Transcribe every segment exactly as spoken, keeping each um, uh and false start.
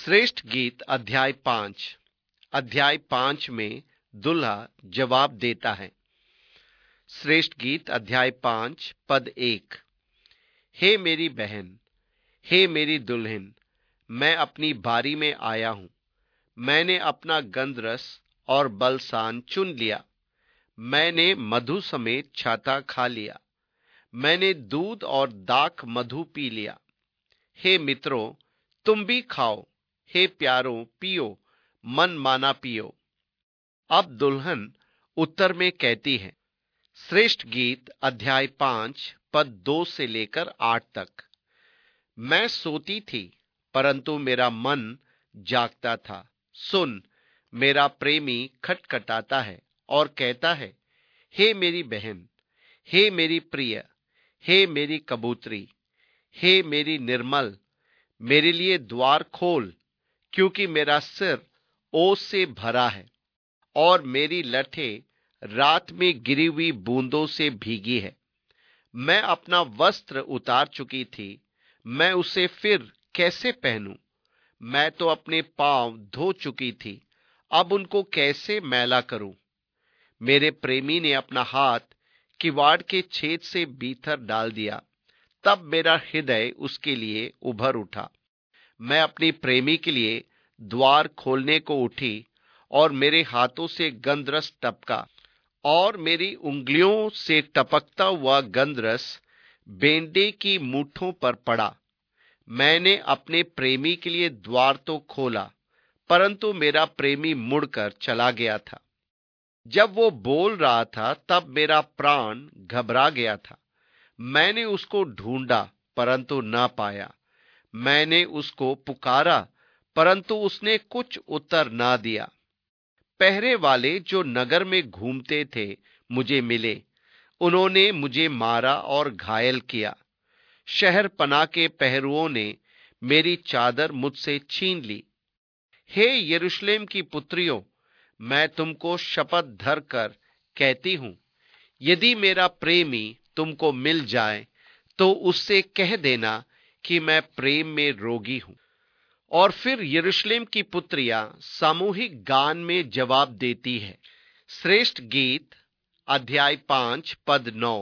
श्रेष्ठ गीत अध्याय पांच। अध्याय पांच में दुल्हा जवाब देता है। श्रेष्ठ गीत अध्याय पांच पद एक। हे मेरी बहन, हे मेरी दुल्हन, मैं अपनी बारी में आया हूं। मैंने अपना गंधरस और बलसान चुन लिया। मैंने मधु समेत छाता खा लिया। मैंने दूध और दाख मधु पी लिया। हे मित्रों, तुम भी खाओ। हे प्यारों, पियो, मन माना पियो। अब दुल्हन उत्तर में कहती है। श्रेष्ठ गीत अध्याय पांच पद दो से लेकर आठ तक। मैं सोती थी, परंतु मेरा मन जागता था। सुन, मेरा प्रेमी खटखटाता है और कहता है, हे मेरी बहन, हे मेरी प्रिय, हे मेरी कबूतरी, हे मेरी निर्मल, मेरे लिए द्वार खोल, क्योंकि मेरा सिर ओस से भरा है और मेरी लठें रात में गिरी हुई बूंदों से भीगी है। मैं अपना वस्त्र उतार चुकी थी, मैं उसे फिर कैसे पहनूं? मैं तो अपने पांव धो चुकी थी, अब उनको कैसे मैला करूं? मेरे प्रेमी ने अपना हाथ किवाड़ के छेद से भीतर डाल दिया, तब मेरा हृदय उसके लिए उभर उठा। मैं अपनी प्रेमी के लिए द्वार खोलने को उठी और मेरे हाथों से गंधरस टपका और मेरी उंगलियों से टपकता हुआ गंधरस बेंडे की मूठों पर पड़ा। मैंने अपने प्रेमी के लिए द्वार तो खोला, परंतु मेरा प्रेमी मुड़कर चला गया था। जब वो बोल रहा था, तब मेरा प्राण घबरा गया था। मैंने उसको ढूंढा, परंतु न पाया। मैंने उसको पुकारा, परंतु उसने कुछ उत्तर ना दिया। पहरे वाले जो नगर में घूमते थे मुझे मिले। उन्होंने मुझे मारा और घायल किया। शहर पनाह के पहरुओं ने मेरी चादर मुझसे छीन ली। हे यरूशलेम की पुत्रियों, मैं तुमको शपथ धर कर कहती हूं, यदि मेरा प्रेमी तुमको मिल जाए तो उससे कह देना कि मैं प्रेम में रोगी हूं। और फिर यरूशलेम की पुत्रियां सामूहिक गान में जवाब देती है। श्रेष्ठ गीत अध्याय पांच पद नौ।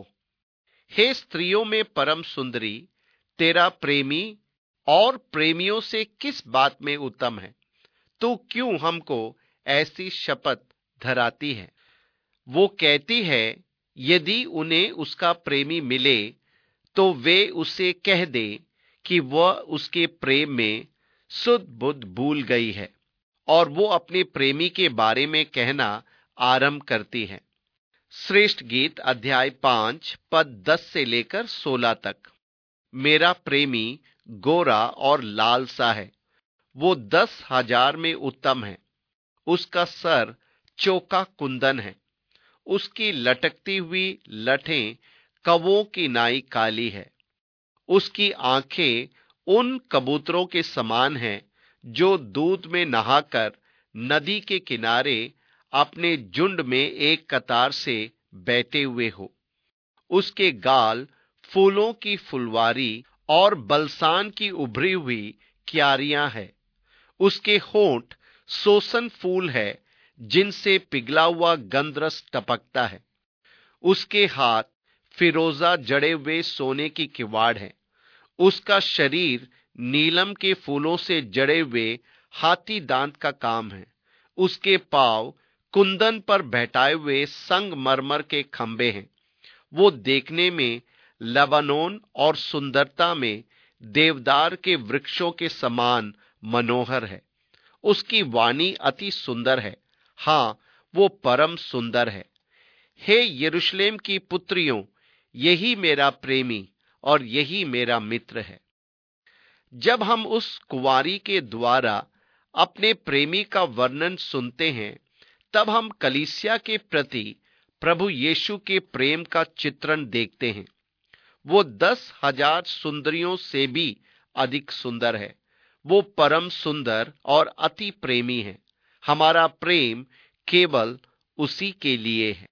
हे स्त्रियों में परम सुंदरी, तेरा प्रेमी और प्रेमियों से किस बात में उत्तम है? तू क्यों हमको ऐसी शपथ धराती है? वो कहती है, यदि उन्हें उसका प्रेमी मिले तो वे उसे कह दे कि वह उसके प्रेम में सुध बुध भूल गई है, और वो अपने प्रेमी के बारे में कहना आरंभ करती है। श्रेष्ठ गीत अध्याय पांच पद दस से लेकर सोलह तक। मेरा प्रेमी गोरा और लाल सा है, वो दस हजार में उत्तम है। उसका सर चौका कुंदन है, उसकी लटकती हुई लठें कवों की नाई काली है। उसकी आंखें उन कबूतरों के समान हैं जो दूध में नहाकर नदी के किनारे अपने झुंड में एक कतार से बैठे हुए हो। उसके गाल फूलों की फुलवारी और बलसान की उभरी हुई क्यारियां हैं। उसके होंठ सोसन फूल है जिनसे पिघला हुआ गंधरस टपकता है। उसके हाथ फिरोजा जड़े हुए सोने की किवाड़ है। उसका शरीर नीलम के फूलों से जड़े हुए हाथी दांत का काम है। उसके पांव कुंदन पर बैठाए हुए संगमरमर के खंबे हैं। वो देखने में लबानोन और सुंदरता में देवदार के वृक्षों के समान मनोहर है। उसकी वाणी अति सुंदर है, हाँ, वो परम सुंदर है। हे यरूशलेम की पुत्रियों, यही मेरा प्रेमी और यही मेरा मित्र है। जब हम उस कुंवारी के द्वारा अपने प्रेमी का वर्णन सुनते हैं, तब हम कलीसिया के प्रति प्रभु यीशु के प्रेम का चित्रण देखते हैं। वो दस हजार सुंदरियों से भी अधिक सुंदर है। वो परम सुंदर और अति प्रेमी है। हमारा प्रेम केवल उसी के लिए है।